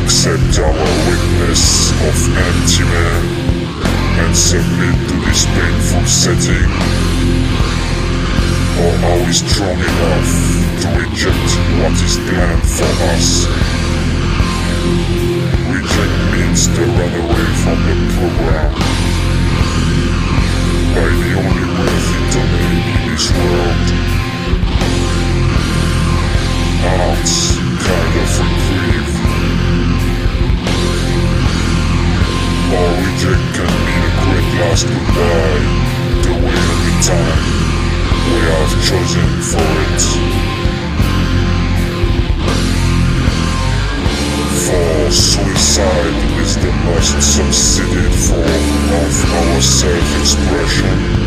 accept our weakness of empty man and submit to this painful setting? Or are we strong enough to reject what is planned for us? Reject means to run away from the program by the only worthy domain in this world. Arts kind of reprieve. Or reject can mean a great last goodbye, the way and the time we have chosen for it. For suicide is the most succeeded form of our self-expression.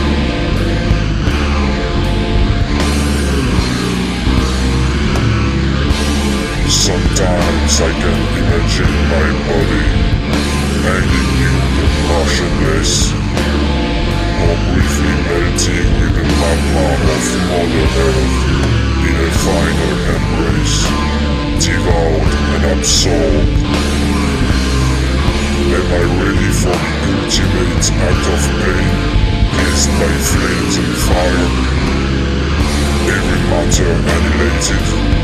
Sometimes I can imagine my body hanging nude and motionless, or briefly melting with the magma of Mother Earth in a final embrace, devoured and absorbed. Am I ready for the ultimate act of pain, kissed by flames and fire? Every matter annihilated,